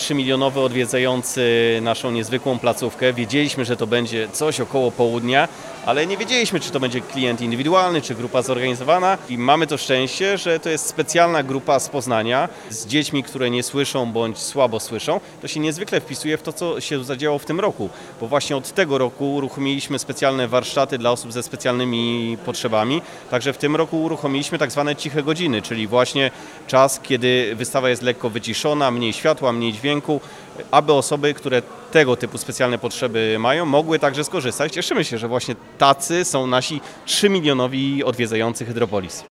3-milionowy odwiedzający naszą niezwykłą placówkę. Wiedzieliśmy, że to będzie coś około południa, ale nie wiedzieliśmy, czy to będzie klient indywidualny, czy grupa zorganizowana. I mamy to szczęście, że to jest specjalna grupa z Poznania, z dziećmi, które nie słyszą bądź słabo słyszą. To się niezwykle wpisuje w to, co się zadziało w tym roku, bo właśnie od tego roku uruchomiliśmy specjalne warsztaty dla osób ze specjalnymi potrzebami. Także w tym roku uruchomiliśmy tak zwane ciche godziny, czyli właśnie czas, kiedy wystawa jest lekko wyciszona, mniej światła, mniej dźwięku, aby osoby, które tego typu specjalne potrzeby mają, mogły także skorzystać. Cieszymy się, że właśnie tacy są nasi 3-milionowi odwiedzający Hydropolis.